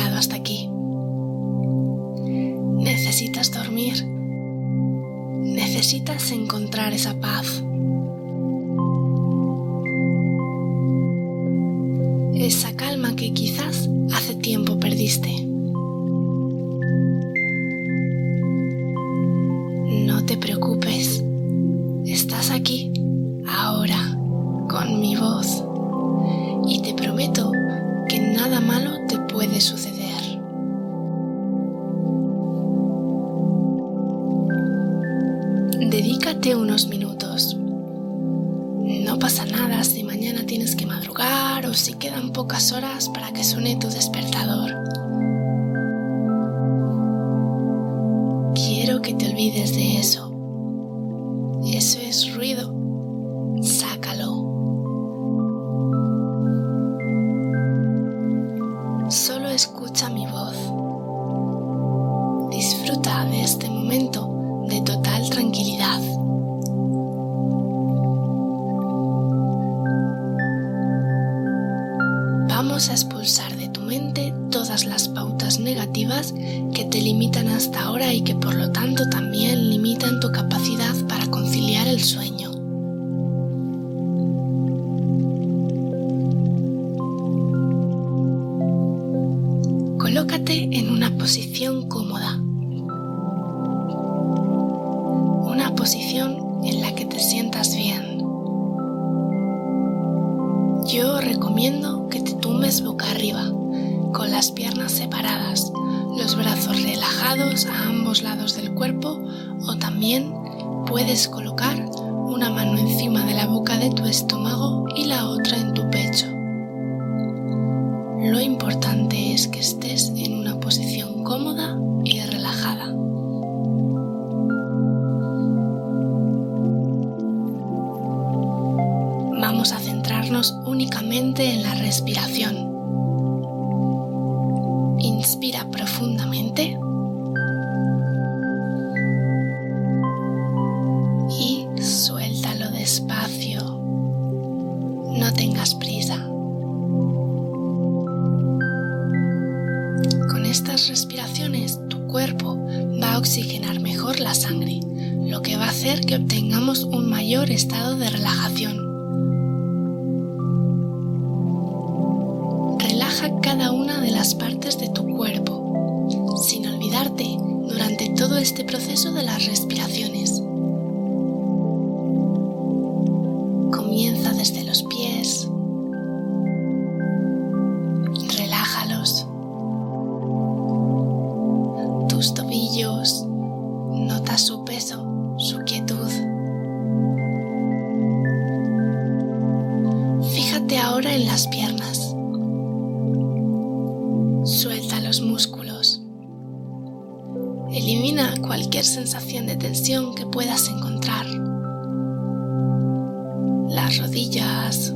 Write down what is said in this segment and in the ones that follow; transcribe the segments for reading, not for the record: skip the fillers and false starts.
llegado hasta aquí. Necesitas dormir. Necesitas encontrar esa paz. Esa calma que quizás hace tiempo perdiste. No te preocupes. Estás aquí, ahora, con mi voz. Y te prometo que nada malo te puede suceder. Dedícate unos minutos. No pasa nada si mañana tienes que madrugar o si quedan pocas horas para que suene tu despertador. Quiero que te olvides de eso. Eso es ruido. Sácalo. Solo escucha mi voz. Disfruta de este momento de total tranquilidad. Vamos a expulsar de tu mente todas las pautas negativas que te limitan hasta ahora y que por lo tanto también limitan tu capacidad para conciliar el sueño. Colócate en una posición cómoda. Una posición en la que te sientas bien. Yo recomiendo que te tumbes boca arriba, con las piernas separadas, los brazos relajados a ambos lados del cuerpo, o también puedes colocar una mano encima de la boca de tu estómago y la otra en tu pecho. Lo importante es que estés en una posición cómoda y relajada. Vamos a centrarnos únicamente en la respiración. Inspira profundamente y suéltalo despacio. No tengas prisa. Con estas respiraciones, tu cuerpo va a oxigenar mejor la sangre, lo que va a hacer que obtengamos un mayor estado de relajación. Relaja cada una de las partes de tu cuerpo, sin olvidarte durante todo este proceso de las respiraciones. Comienza desde los pies. Relájalos. Tus tobillos, nota su peso, su quietud. Fíjate ahora en las piernas. Suelta los músculos. Elimina cualquier sensación de tensión que puedas encontrar. Las rodillas.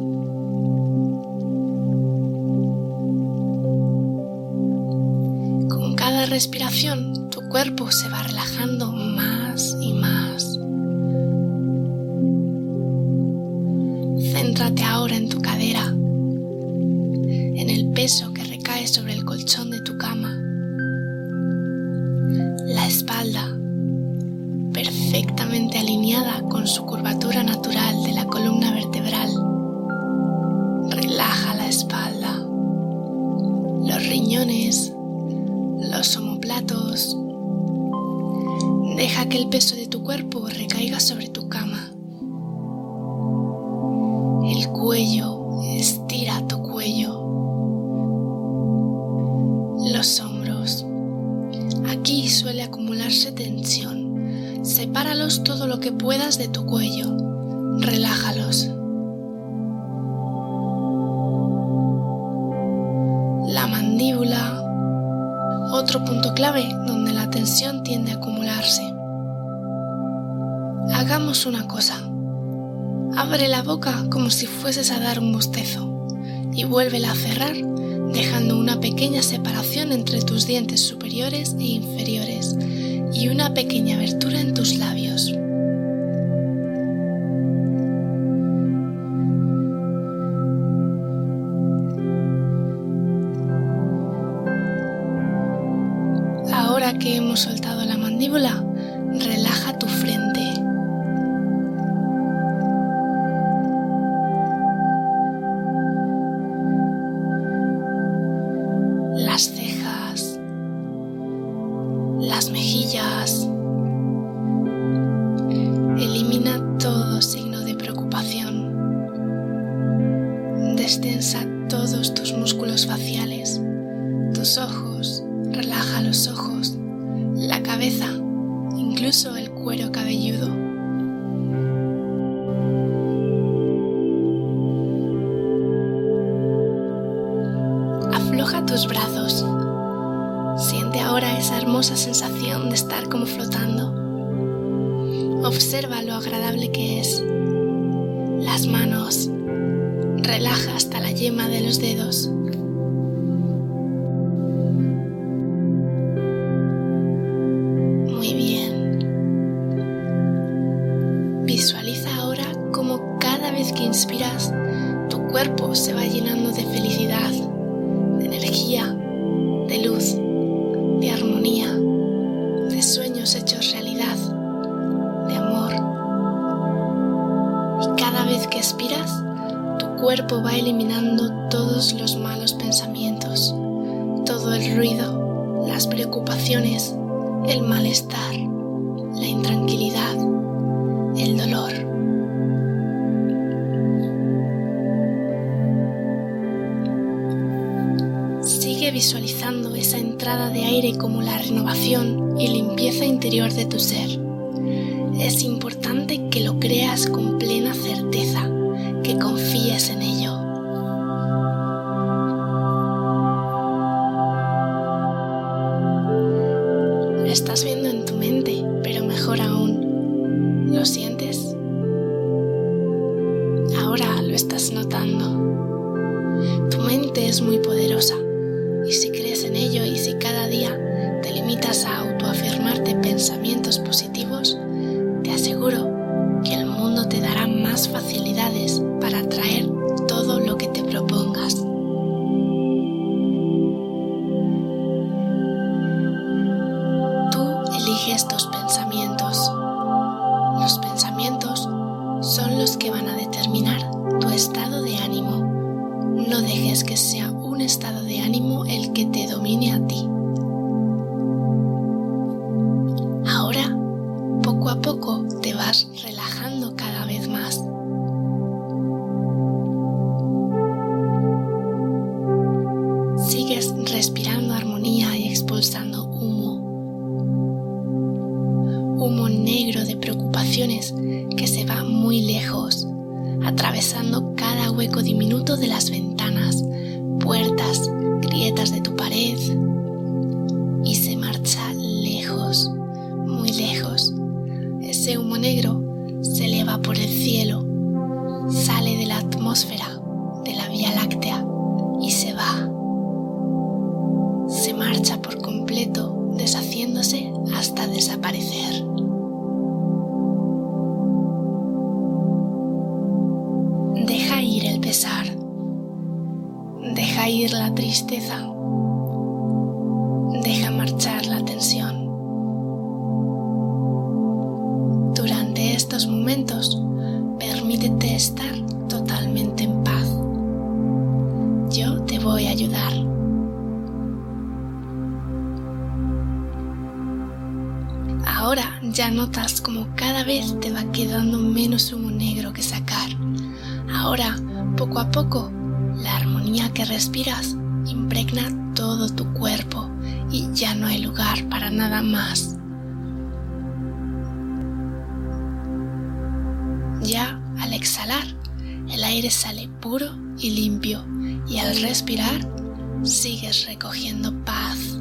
Con cada respiración, tu cuerpo se va relajando más y más. Céntrate ahora en tu cadera, en el peso que recae sobre el colchón de tu cama. La espalda, perfectamente alineada con su curvatura natural de la columna vertebral. Relaja la espalda, los riñones, los omóplatos. Deja que el peso de tu cuerpo recaiga sobre tu cama. El cuello, estira tu cuello. Los hombros. Aquí suele acumularse tensión. Sepáralos todo lo que puedas de tu cuello. Relájalos. La mandíbula. Otro punto clave donde la tensión tiende a acumularse. Hagamos una cosa. Abre la boca como si fueses a dar un bostezo y vuélvela a cerrar, dejando una pequeña separación entre tus dientes superiores e inferiores y una pequeña abertura en tus labios. mandíbula, relaja tu frente. Las cejas, las mejillas. Elimina todo signo de preocupación. Destensa todos tus músculos faciales, tus ojos, relaja los ojos, la cabeza, incluso el cuero cabelludo. Afloja tus brazos. Siente ahora esa hermosa sensación de estar como flotando. Observa lo agradable que es. Las manos. Relaja hasta la yema de los dedos. Muy bien. Visualiza ahora cómo cada vez que inspiras, tu cuerpo se va llenando de felicidad, de energía, de luz, de armonía, de sueños hechos realidad, de amor. Y cada vez que expiras, tu cuerpo va eliminando todos los malos pensamientos, todo el ruido, las preocupaciones, el malestar, la intranquilidad, el dolor. Sigue visualizando esa entrada de aire como la renovación y limpieza interior de tu ser. Es importante que lo creas con plena certeza, que confíes en ello. Lo estás viendo en tu mente, pero mejor aún, ¿lo sientes? Ahora lo estás notando. Tu mente es muy poderosa, y si crees en ello y si cada día te limitas a autoafirmarte pensamientos positivos, te aseguro que el mundo te dará más facilidades para atraer todo lo que te propongas. Tú eliges tus pensamientos. Los pensamientos son los que van a determinar tu estado de ánimo. No dejes que sea un estado de ánimo el que te domine a ti. Ahora, poco a poco, te vas relajando cada vez más. Sigues respirando armonía y expulsando humo. Humo negro de preocupaciones que se va muy lejos, atravesando cada hueco diminuto de las ventanas, puertas, grietas de tu pared, y se marcha lejos, muy lejos. Ese humo negro se eleva por el cielo, sale de la atmósfera de la Vía Láctea y se va. Se marcha por completo, deshaciéndose hasta desaparecer. Deja ir el pesar. Deja ir la tristeza. Deja marchar la tensión. Durante estos momentos, permítete estar totalmente en paz. Yo te voy a ayudar. Ahora ya notas como cada vez te va quedando menos humo negro que sacar. Ahora, poco a poco, la armonía que respiras impregna todo tu cuerpo y ya no hay lugar para nada más. Ya al exhalar, el aire sale puro y limpio, y al respirar, sigues recogiendo paz.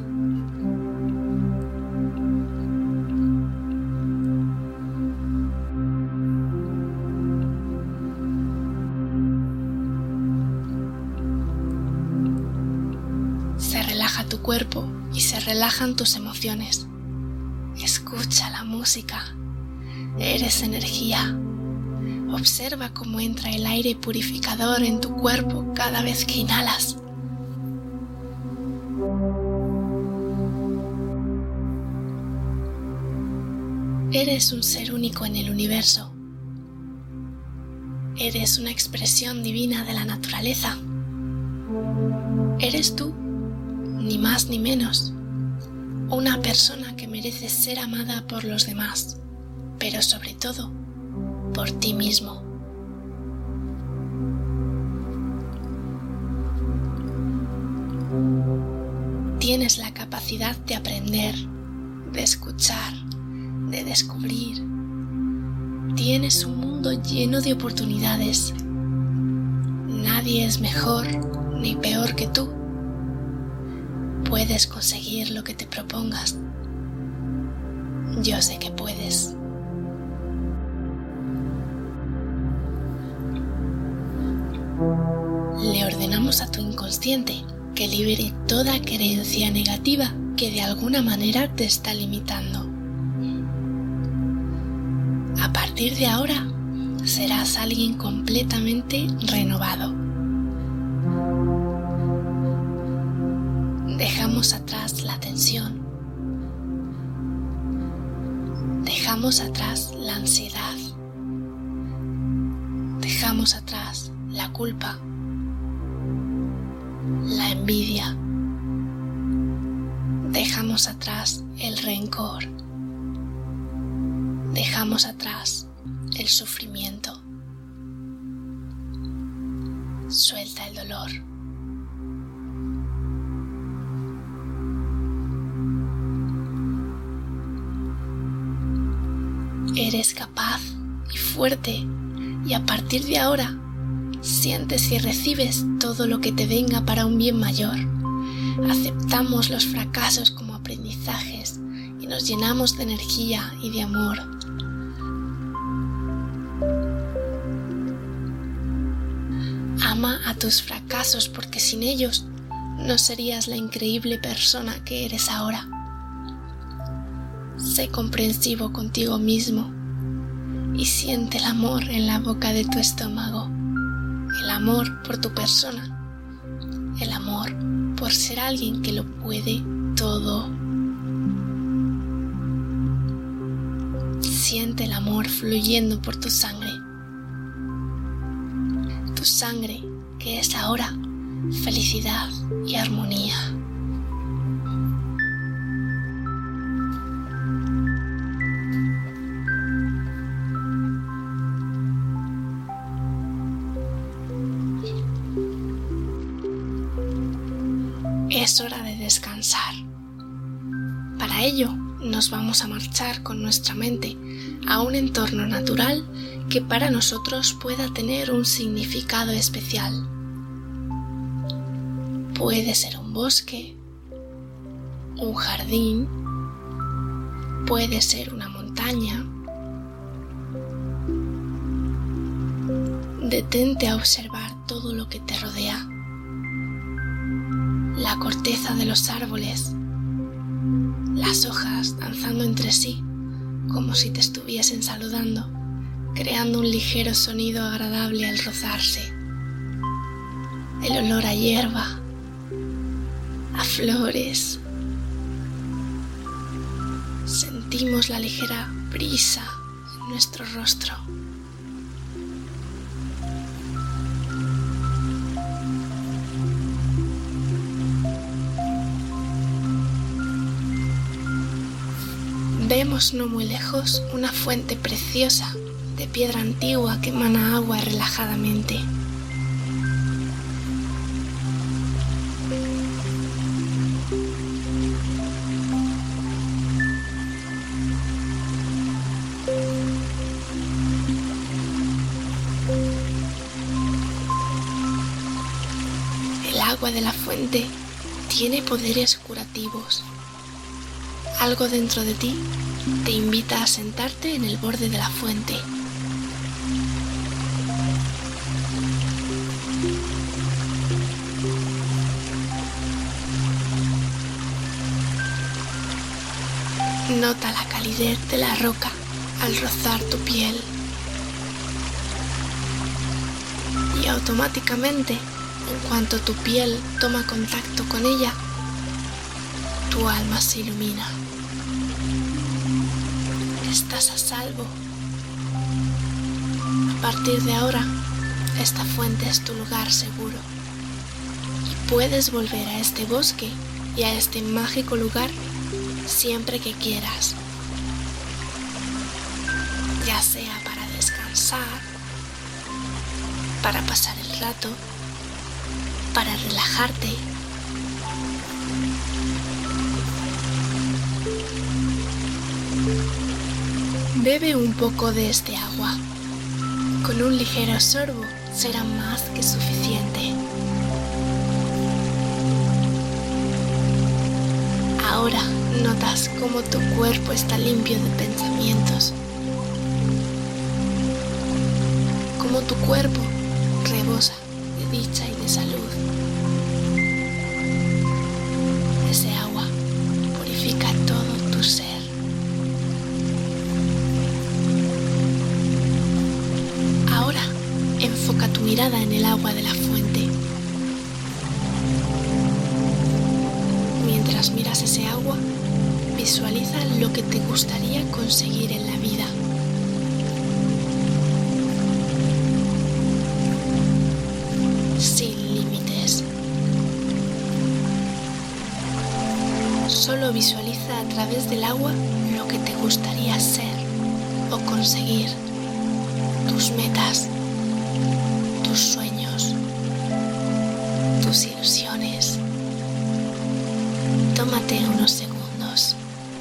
Se relaja tu cuerpo y se relajan tus emociones. Escucha la música. Eres energía. Observa cómo entra el aire purificador en tu cuerpo cada vez que inhalas. Eres un ser único en el universo. Eres una expresión divina de la naturaleza. Eres tú, ni más ni menos, una persona que merece ser amada por los demás, pero sobre todo por ti mismo. Tienes la capacidad de aprender, de escuchar, de descubrir. Tienes un mundo lleno de oportunidades. Nadie es mejor ni peor que tú. Puedes conseguir lo que te propongas. Yo sé que puedes. Le ordenamos a tu inconsciente que libere toda creencia negativa que de alguna manera te está limitando. A partir de ahora, serás alguien completamente renovado. Dejamos atrás la tensión. Dejamos atrás la ansiedad. Dejamos atrás la culpa, la envidia. Dejamos atrás el rencor. Dejamos atrás el sufrimiento. Suelta el dolor. Eres capaz y fuerte, y a partir de ahora sientes y recibes todo lo que te venga para un bien mayor. Aceptamos los fracasos como aprendizajes y nos llenamos de energía y de amor. Ama a tus fracasos porque sin ellos no serías la increíble persona que eres ahora. Sé comprensivo contigo mismo y siente el amor en la boca de tu estómago, el amor por tu persona, el amor por ser alguien que lo puede todo. Siente el amor fluyendo por tu sangre que es ahora felicidad y armonía. Es hora de descansar. Para ello, nos vamos a marchar con nuestra mente a un entorno natural que para nosotros pueda tener un significado especial. Puede ser un bosque, un jardín, puede ser una montaña. Detente a observar todo lo que te rodea. La corteza de los árboles, las hojas danzando entre sí, como si te estuviesen saludando, creando un ligero sonido agradable al rozarse. El olor a hierba, a flores. Sentimos la ligera brisa en nuestro rostro. Vemos no muy lejos una fuente preciosa de piedra antigua que emana agua relajadamente. El agua de la fuente tiene poderes curativos. Algo dentro de ti te invita a sentarte en el borde de la fuente. Nota la calidez de la roca al rozar tu piel. Y automáticamente, en cuanto tu piel toma contacto con ella, tu alma se ilumina. estás a salvo. A partir de ahora, esta fuente es tu lugar seguro y puedes volver a este bosque y a este mágico lugar siempre que quieras, ya sea para descansar, para pasar el rato, para relajarte. Bebe un poco de este agua. Con un ligero sorbo será más que suficiente. Ahora notas cómo tu cuerpo está limpio de pensamientos, cómo tu cuerpo rebosa de dicha y de salud. Ese agua purifica todo tu ser. Ahora enfoca tu mirada en el agua de la fuente. Mientras miras ese agua, visualiza lo que te gustaría conseguir en la vida. Sin límites. Solo visualiza a través del agua lo que te gustaría ser o conseguir, tus metas, tus sueños, tus ilusiones. Tómate unos segundos.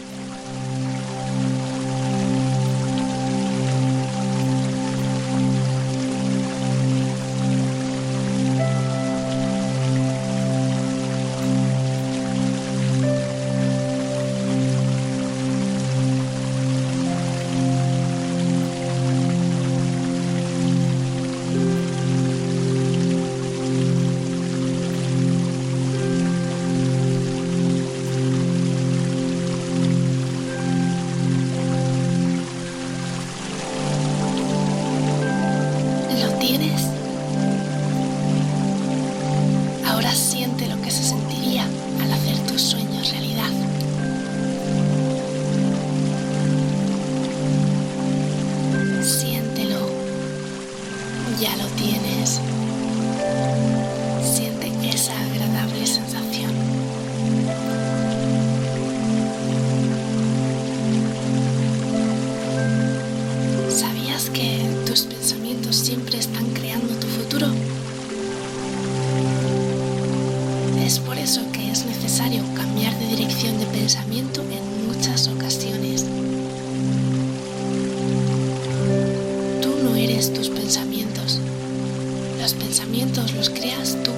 Ahora siente lo que se sentiría al hacer tus sueños realidad. Siéntelo, ya lo tienes. Siente esa agradable sensación. ¿Sabías que tus pensamientos siempre están creando tu futuro? Es por eso que es necesario cambiar de dirección de pensamiento en muchas ocasiones. Tú no eres tus pensamientos. Los pensamientos los creas tú.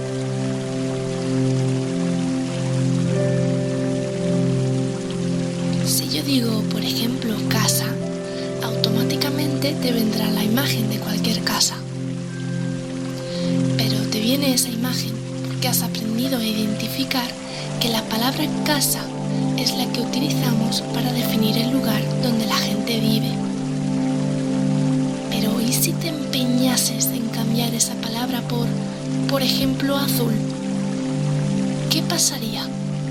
Si yo digo, por ejemplo, casa, automáticamente te vendrá la imagen de cualquier casa. Pero te viene esa imagen que has aprendido a identificar que la palabra casa es la que utilizamos para definir el lugar donde la gente vive. Pero ¿y si te empeñases en cambiar esa palabra por ejemplo, azul? ¿Qué pasaría?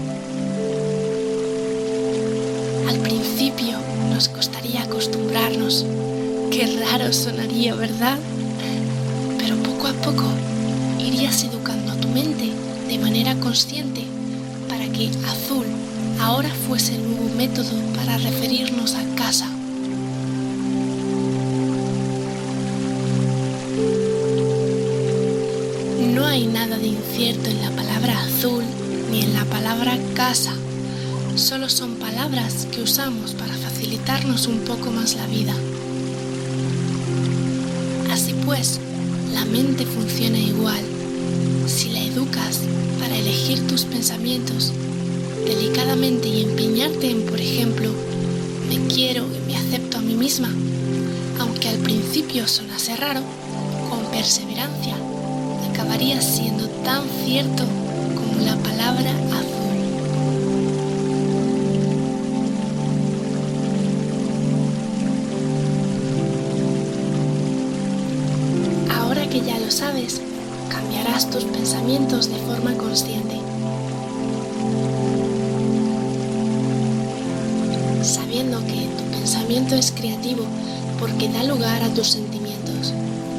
Al principio nos costaría acostumbrarnos. Qué raro sonaría, ¿verdad? Pero poco a poco irías educando a tu mente de manera consciente para que azul ahora fuese el nuevo método para referirnos a casa. No hay nada de incierto en la palabra azul ni en la palabra casa. Solo son palabras que usamos para facilitarnos un poco más la vida. Así pues, la mente funciona igual. Si la educas para elegir tus pensamientos delicadamente y empeñarte en, por ejemplo, me quiero y me acepto a mí misma, aunque al principio sonase raro, con perseverancia acabaría siendo tan cierto como la palabra azul. Ahora que ya lo sabes, cambiarás tus pensamientos de forma consciente. Sabiendo que tu pensamiento pensamiento es creativo porque da lugar a tus sentimientos.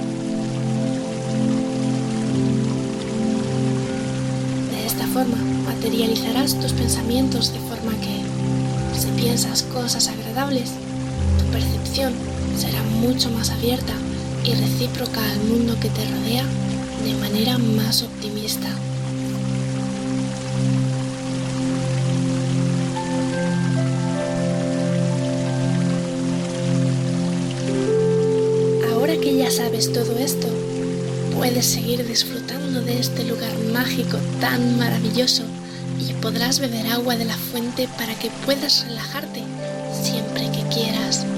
De esta forma, materializarás tus pensamientos de forma que, si piensas cosas agradables, tu percepción será mucho más abierta y recíproca al mundo que te rodea de manera más optimista. Ahora que ya sabes todo esto, puedes seguir disfrutando de este lugar mágico tan maravilloso y podrás beber agua de la fuente para que puedas relajarte siempre que quieras.